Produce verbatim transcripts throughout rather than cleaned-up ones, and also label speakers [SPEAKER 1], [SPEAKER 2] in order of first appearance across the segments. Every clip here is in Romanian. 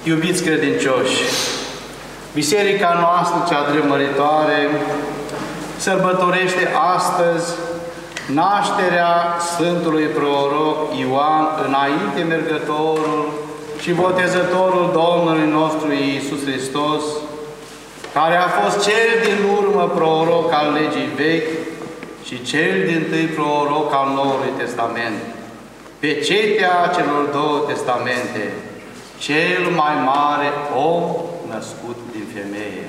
[SPEAKER 1] Iubiți credincioși, biserica noastră cea dreptmăritoare sărbătorește astăzi nașterea Sfântului Proroc Ioan, înainte mergătorul și botezătorul Domnului nostru Iisus Hristos, care a fost cel din urmă proroc al legii vechi și cel dintâi proroc al Noului Testament, pe cetea celor două testamente, cel mai mare om născut din femeie.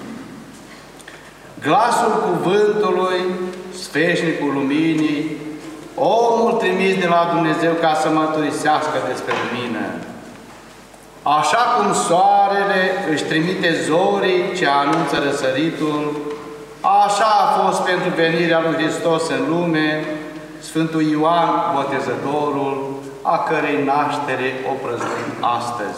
[SPEAKER 1] Glasul cuvântului, sfeșnicul luminii, omul trimis de la Dumnezeu ca să mărturisească despre lumină. Așa cum soarele își trimite zorii ce anunță răsăritul, așa a fost pentru venirea lui Hristos în lume Sfântul Ioan Botezătorul, a cărei naștere o prăznuim astăzi.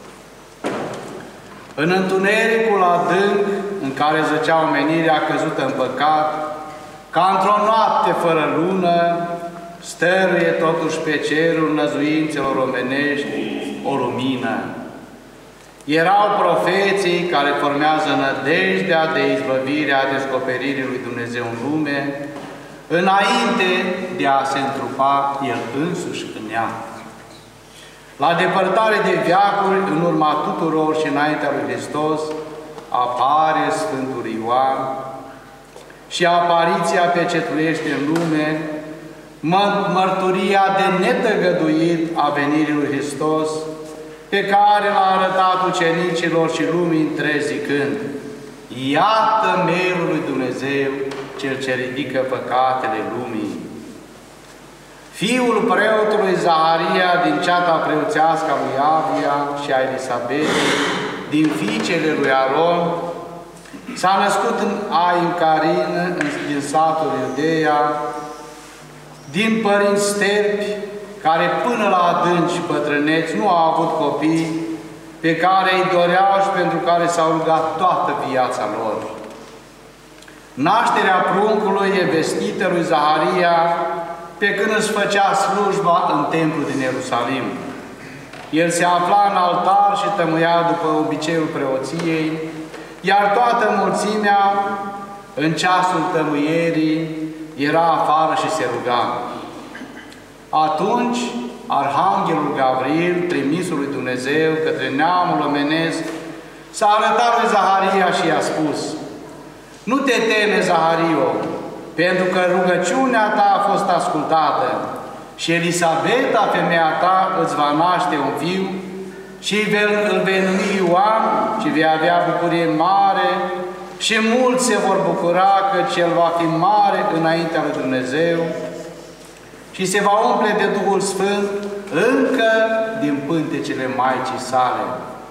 [SPEAKER 1] În întunericul adânc în care zăcea omenirea căzută în păcat, ca într-o noapte fără lună, stăruie totuși pe cerul năzuințelor omenești o lumină. Erau profeții care formează nădejdea de izbăvirea descoperirii lui Dumnezeu în lume, înainte de a se întrupa El însuși în ea. La depărtare de veacuri, în urma tuturor și înaintea lui Hristos, apare Sfântul Ioan și apariția pecetuiește în lume mărturia de netăgăduit a venirii lui Hristos, pe care l-a arătat ucenicilor și lumii întregi zicând: iată Mielul lui Dumnezeu, Cel ce ridică păcatele lumii. Fiul preotului Zaharia din ceata preoțească a lui Avia și a Elisabetei, din fiicele lui Aron, s-a născut în Ain Carin, din satul Iudeea, din părinți sterpi, care până la adânci bătrâneți nu au avut copii, pe care îi doreau și pentru care s-au rugat toată viața lor. Nașterea pruncului e vestită lui Zaharia pe când își făcea slujba în templul din Ierusalim. El se afla în altar și tămâia după obiceiul preoției, iar toată mulțimea, în ceasul tămâierii, era afară și se ruga. Atunci, Arhanghelul Gavril, trimisul lui Dumnezeu către neamul omenesc, s-a arătat lui Zaharia și i-a spus: nu te teme, Zahario, pentru că rugăciunea ta a fost ascultată și Elisabeta, femeia ta, îți va naște un fiu și îl vei numi Ioan și vei avea bucurie mare și mulți se vor bucura că cel va fi mare înaintea lui Dumnezeu și se va umple de Duhul Sfânt încă din pântecele Maicii sale.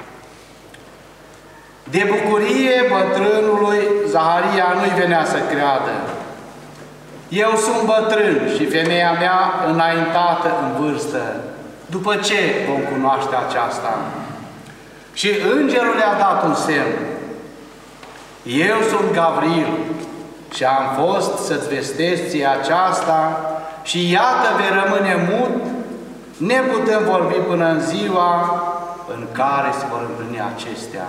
[SPEAKER 1] De bucurie bătrânului, Zaharia nu-i venea să creadă. Eu sunt bătrân și femeia mea înaintată în vârstă. După ce vom cunoaște aceasta? Și îngerul le-a dat un semn. Eu sunt Gavril și am fost să-ți vestesc ție aceasta și iată vei rămâne mut, neputând vorbi până în ziua în care se vor împlini acestea.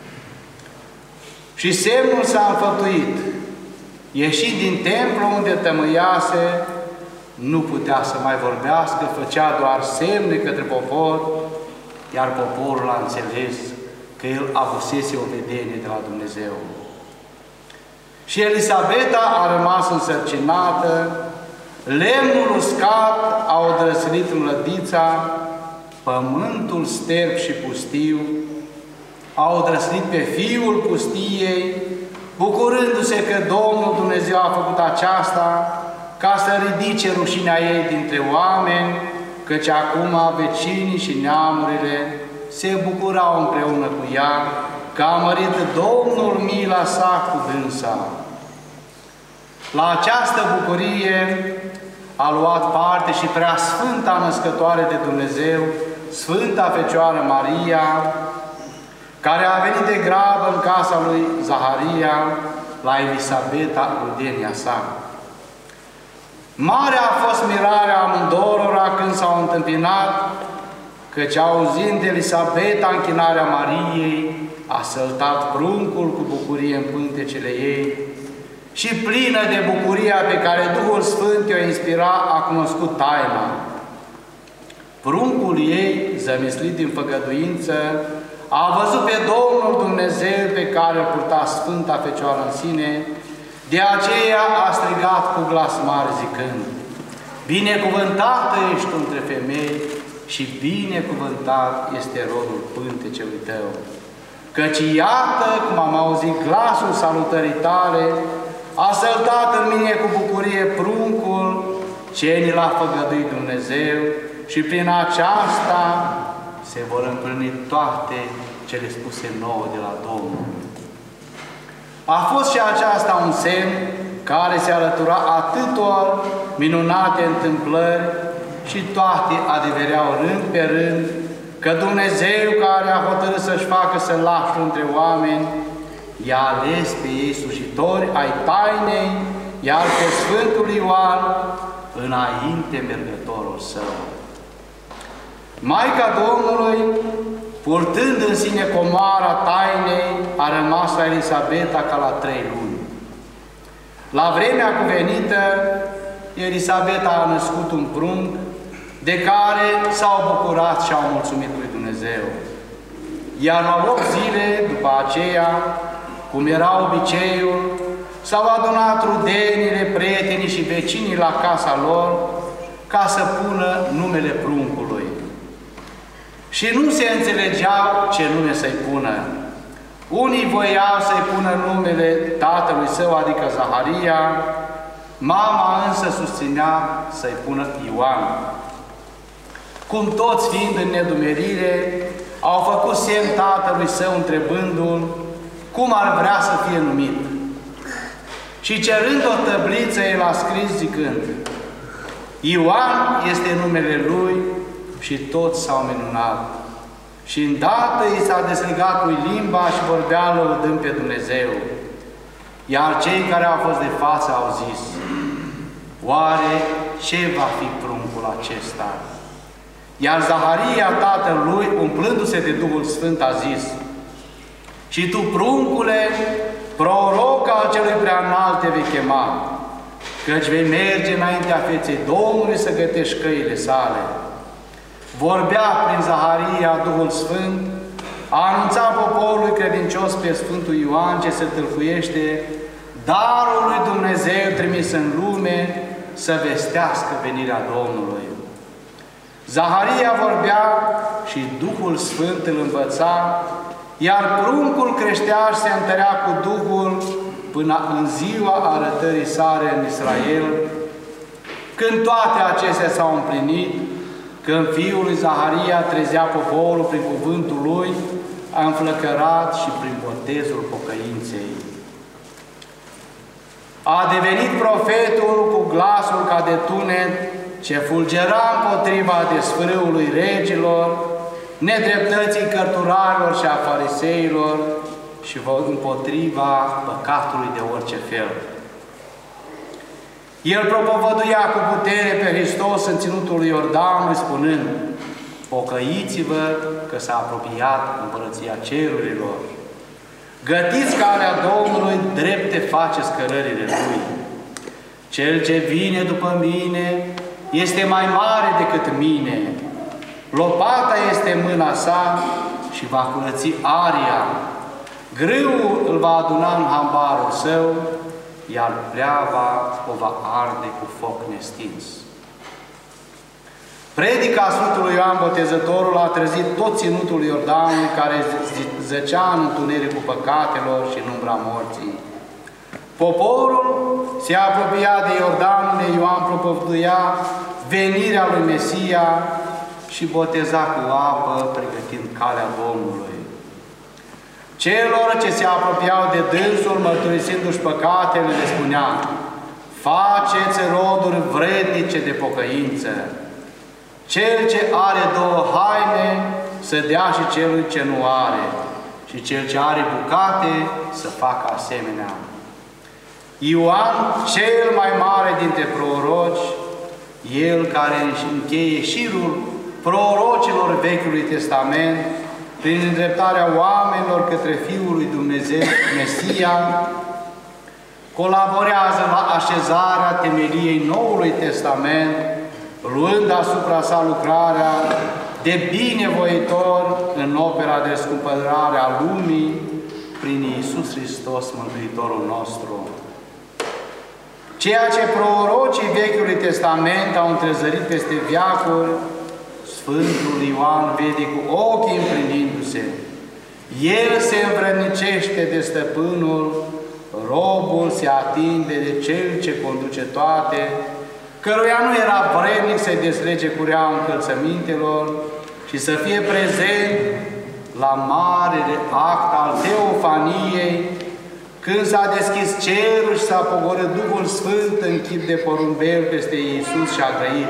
[SPEAKER 1] Și semnul s-a înfăptuit. Ieșit din templu unde tămâiase, nu putea să mai vorbească, făcea doar semne către popor, iar poporul a înțeles că el avusese o vedenie de la Dumnezeu. Și Elisabeta a rămas însărcinată, lemnul uscat a odrăslit mlădița, pământul sterp și pustiu a odrăslit pe fiul pustiei, bucurându-se că Domnul Dumnezeu a făcut aceasta ca să ridice rușinea ei dintre oameni, căci acum vecinii și neamurile se bucurau împreună cu ea, că a mărit Domnul mila sa cu dânsa. La această bucurie a luat parte și Preasfânta Născătoare de Dumnezeu, Sfânta Fecioară Maria, care a venit de grabă în casa lui Zaharia, la Elisabeta, rudenia sa. Mare a fost mirarea amândorora când s-au întâmpinat, căci auzind Elisabeta închinarea Mariei, a săltat pruncul cu bucurie în pântecele ei și plină de bucuria pe care Duhul Sfânt i-o inspira, a cunoscut taina. Pruncul ei, zămislit din făgăduință, a văzut pe Domnul Dumnezeu pe care îl purta Sfânta Fecioară în sine, de aceea a strigat cu glas mare zicând: binecuvântată ești tu între femei și binecuvântat este rodul pântecelui tău. Căci iată, cum am auzit glasul salutării tale, a săltat în mine cu bucurie pruncul ce ni l-a făgăduit Dumnezeu și prin aceasta se vor împlini toate cele spuse nouă de la Domnul. A fost și aceasta un semn care se alătura atâtor minunate întâmplări și toate adevereau rând pe rând că Dumnezeu, care a hotărât să-și facă sălașul între oameni, i-a ales pe ei slujitori ai tainei, iar pe Sfântul Ioan înainte mergătorul său. Maica Domnului, purtând în sine comoara tainei, a rămas la Elisabeta ca la trei luni. La vremea cuvenită, Elisabeta a născut un prunc de care s-au bucurat și au mulțumit lui Dumnezeu. Iar la opt zile după aceea, cum era obiceiul, s-au adunat rudenile, prietenii și vecinii la casa lor ca să pună numele pruncului. Și nu se înțelegeau ce nume să-i pună. Unii voiau să-i pună numele tatălui său, adică Zaharia, mama însă susținea să-i pună Ioan. Cum toți fiind în nedumerire, au făcut semn tatălui său întrebându-l cum ar vrea să fie numit. Și cerând o tăbliță, el a scris zicând: Ioan este numele lui, și toți s-au minunat. Și îndată i s-a deslegat lui limba și vorbea lăudând pe Dumnezeu. Iar cei care au fost de față au zis: oare ce va fi pruncul acesta? Iar Zaharia, tatăl lui, umplându-se de Duhul Sfânt, a zis: și tu, pruncule, proroc al celui preanalt te vei chema, căci vei merge înaintea feței Domnului să gătești căile sale. Vorbea prin Zaharia Duhul Sfânt, a anunțat poporului credincios pe Sfântul Ioan ce se tâlcuiește, darul lui Dumnezeu trimis în lume să vestească venirea Domnului. Zaharia vorbea și Duhul Sfânt îl învăța, iar pruncul creștea și se întărea cu Duhul până în ziua arătării sale în Israel, când toate acestea s-au împlinit, când fiul lui Zaharia trezea poporul prin cuvântul lui, a înflăcărat și prin botezul pocăinței. A devenit profetul cu glasul ca de tunet, ce fulgera împotriva desfrâului regilor, nedreptății cărturarilor și a fariseilor și împotriva păcatului de orice fel. El propovăduia cu putere pe Hristos în ținutul lui Iordanului, spunând: pocăiți-vă că s-a apropiat împărăția cerurilor. Gătiți calea Domnului, drepte faceți cărările Lui. Cel ce vine după mine este mai mare decât mine. Lopata este în mâna sa și va curăți aria. Grâul îl va aduna în hambarul său, iar pleava o va arde cu foc nestins. Predica Sfântului Ioan Botezătorul a trezit tot ținutul Iordanului, care zăcea în întunericul păcatelor și în umbra morții. Poporul se apropia de Iordan, unde Ioan propovăduia venirea lui Mesia și boteza cu apă, pregătind calea Domnului. Celor ce se apropiau de dânsul, mărturisindu-și păcatele, le spunea: faceți roduri vrednice de pocăință. Cel ce are două haine să dea și celui ce nu are, și cel ce are bucate să facă asemenea. Ioan, cel mai mare dintre proroci, el care încheie șirul prorocilor Vechiului Testament, prin îndreptarea oamenilor către Fiul lui Dumnezeu, Mesia, colaborează la așezarea temeliei Noului Testament, luând asupra sa lucrarea de binevoitor în opera de răscumpărare a lumii prin Iisus Hristos, Mântuitorul nostru. Ceea ce prorocii Vechiului Testament au întrezărit peste veacuri, Sfântul Ioan vede cu ochii împlinindu-se. El se învrednicește de stăpânul, robul se atinge de cel ce conduce toate, căruia nu era vrednic să-i deslege cureaua încălțămintelor și să fie prezent la marele act al teofaniei, când s-a deschis cerul și s-a pogorât Duhul Sfânt în chip de porumbel peste Iisus și a grăit.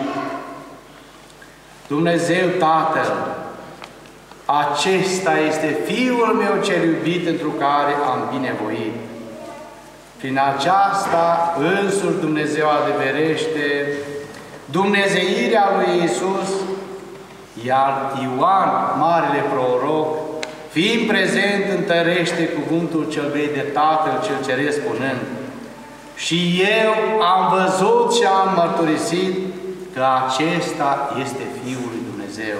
[SPEAKER 1] Dumnezeu Tatăl, acesta este Fiul meu cel iubit, întru care am binevoit. Prin aceasta însuși Dumnezeu adeverește dumnezeirea lui Iisus, iar Ioan, marele proroc, fiind prezent, întărește cuvântul cel vei de Tatăl cel Ceresc, spunând: și eu am văzut și am mărturisit că acesta este Fiul lui Dumnezeu.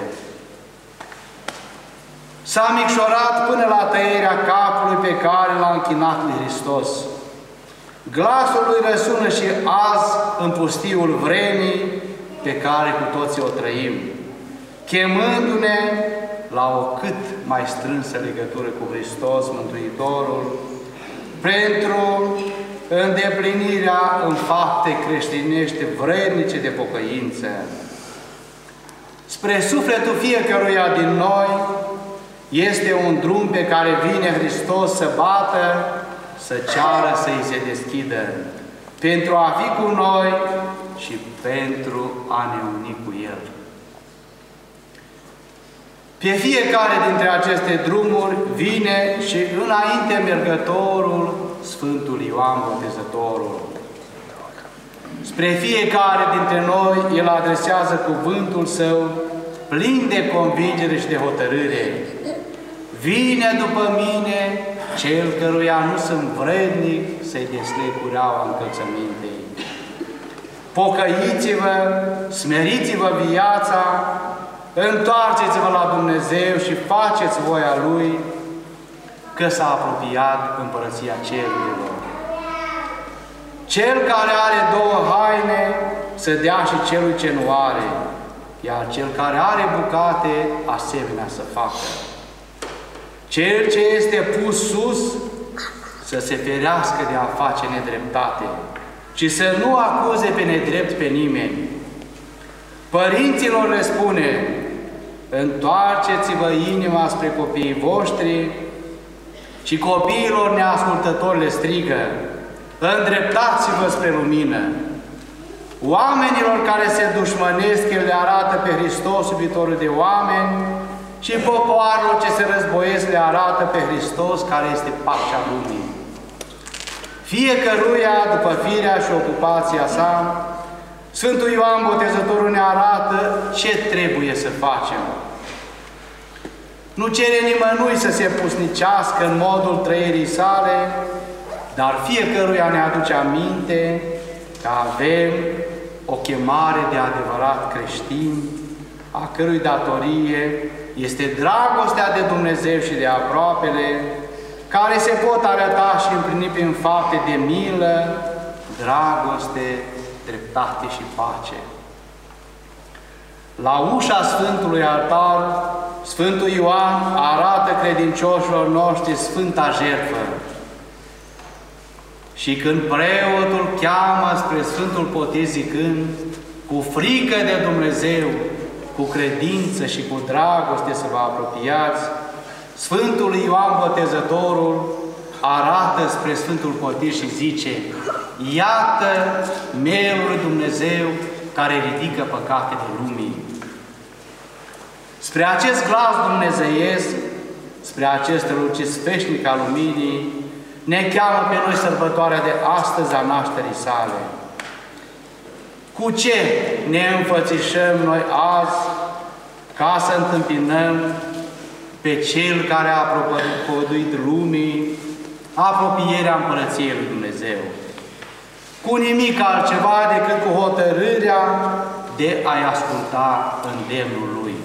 [SPEAKER 1] S-a micșorat până la tăierea capului pe care l-a închinat lui Hristos. Glasul lui răsună și azi în pustiul vremii pe care cu toții o trăim, chemându-ne la o cât mai strânsă legătură cu Hristos, Mântuitorul, pentru îndeplinirea în fapte creștinești vrednice de pocăință. Spre sufletul fiecăruia din noi este un drum pe care vine Hristos să bată, să ceară să-i se deschidă, pentru a fi cu noi și pentru a ne uni cu El. Pe fiecare dintre aceste drumuri vine și înainte mergătorul, Sfântul Ioan Botezătorul. Spre fiecare dintre noi, El adresează cuvântul Său plin de convingere și de hotărâre. Vine după mine cel căruia nu sunt vrednic să-i desleg cureaua încălțămintei. Pocăiți-vă, smeriți-vă viața, întoarceți-vă la Dumnezeu și faceți voia Lui, că s-a apropiat Împărăția Cerurilor. Cel care are două haine să dea și celui ce nu are, iar cel care are bucate, asemenea să facă. Cel ce este pus sus, să se ferească de a face nedreptate, ci să nu acuze pe nedrept pe nimeni. Părinților le spune: întoarceți-vă inima spre copiii voștri, și copiilor neascultători le strigă: îndreptați-vă spre lumină. Oamenilor care se dușmănesc, El le arată pe Hristos, iubitorul de oameni, și popoarelor ce se războiesc le arată pe Hristos, care este pacea lumii. Fiecăruia, după firea și ocupația sa, Sfântul Ioan Botezătorul ne arată ce trebuie să facem. Nu cere nimănui să se pusnicească în modul trăirii sale, dar fiecăruia ne aduce aminte că avem o chemare de adevărat creștin, a cărui datorie este dragostea de Dumnezeu și de aproapele, care se pot arăta și împlini prin fapte de milă, dragoste, dreptate și pace. La ușa Sfântului Altar, Sfântul Ioan arată credincioșilor noștri Sfânta Jertfă. Și când preotul cheamă spre Sfântul Potez zicând: cu frică de Dumnezeu, cu credință și cu dragoste să vă apropiați, Sfântul Ioan Botezătorul arată spre Sfântul Potez și zice: iată Mielul lui Dumnezeu care ridică păcatele lumii. Spre acest glas dumnezeiesc, spre acest rălucit veșnic al luminii, ne cheamă pe noi sărbătoarea de astăzi a nașterii sale. Cu ce ne înfățișăm noi azi ca să întâmpinăm pe Cel care a propovăduit lumii apropierea Împărăției lui Dumnezeu, cu nimic altceva decât cu hotărârea de a-i asculta îndemnul Lui.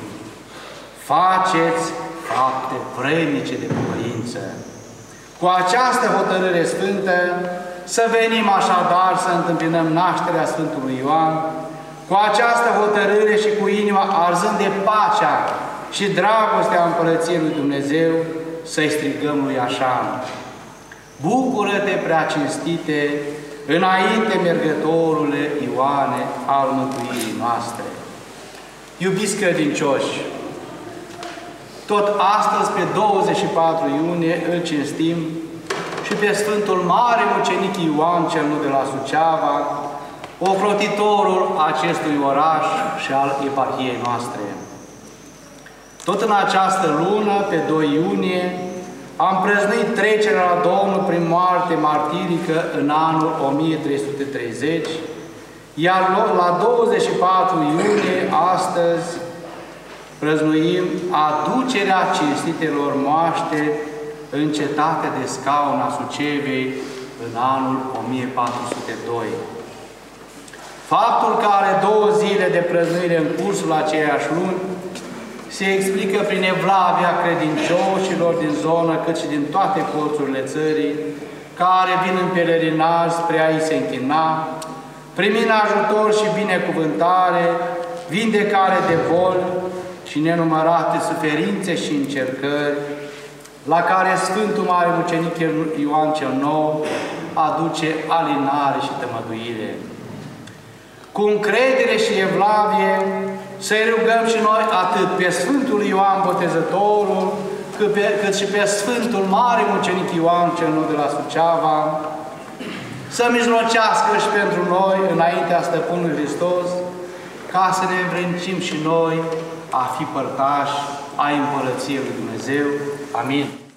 [SPEAKER 1] Faceți fapte vrednice de pocăință. Cu această hotărâre sfântă, să venim așadar să întâmpinăm nașterea Sfântului Ioan, cu această hotărâre și cu inima arzând de pacea și dragostea Împărăției lui Dumnezeu, să-i strigăm lui așa: Bucură-te, prea cinstite, înainte mergătorule Ioane al mântuirii noastre. Iubiți credincioși, tot astăzi, pe douăzeci și patru iunie, îl cinstim și pe Sfântul Mare Mucenic Ioan cel Nu de la Suceava, ocrotitorul acestui oraș și al eparhiei noastre. Tot în această lună, pe doi iunie, am prăznuit trecerea la Domnul prin moarte martirică în anul o mie trei sute treizeci, iar la douăzeci și patru iunie, astăzi, prăznuim aducerea cinstitelor moaște în cetatea de Scaun a Sucevei în anul o mie patru sute doi. Faptul că are două zile de prăznuire în cursul aceiași luni se explică prin evlavia credincioșilor din zonă, cât și din toate colțurile țării, care vin în pelerinaj spre a-i se închina, primind ajutor și binecuvântare, vindecare de boli și nenumărate suferințe și încercări, la care Sfântul Mare Mucenic Ioan cel Nou aduce alinare și tămăduire. Cu încredere și evlavie să-i rugăm și noi atât pe Sfântul Ioan Botezătorul, cât, pe, cât și pe Sfântul Mare Mucenic Ioan cel Nou de la Suceava, să mijlocească și pentru noi, înaintea Stăpânului Hristos, ca să ne învrednicim și noi a fi părtași ai Împărăției lui Dumnezeu. Amin.